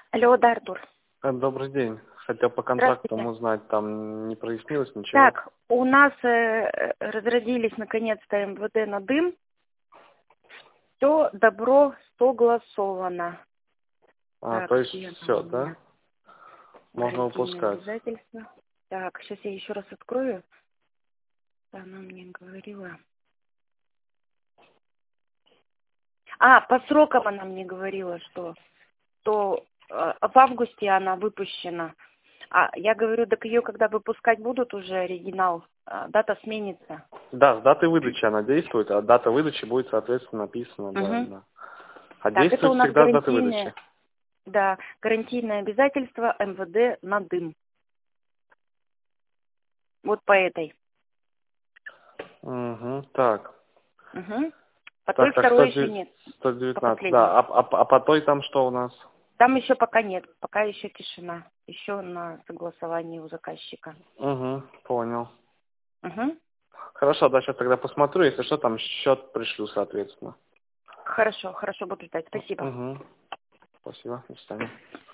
Алло, да, Артур. Добрый день. Хотел по контрактам узнать, там не прояснилось ничего? Так, у нас разродились наконец-то МВД на дым. Все добро согласовано. Так, То есть где все, она у да? меня? Можно Гарантийные выпускать. обязательства. Так, сейчас я еще раз открою. Она мне говорила. По срокам она мне говорила, что в августе она выпущена. Я говорю, так ее когда выпускать будут уже оригинал, дата сменится. Да, с даты выдачи она действует, а дата выдачи будет, соответственно, написана, Угу. да. А Так, это у действует нас всегда с даты выдачи. гарантийное обязательство МВД на дым. Вот по этой. Угу, так. Угу. По той Так, второй еще нет. По 119, последней. да. А по той там что у нас? Там еще пока нет, пока еще тишина. Еще на согласовании у заказчика. Угу, понял. Угу. Хорошо, да, сейчас тогда посмотрю, если что, там счет пришлю, соответственно. Хорошо, буду ждать. Спасибо. Угу. Спасибо, до свидания.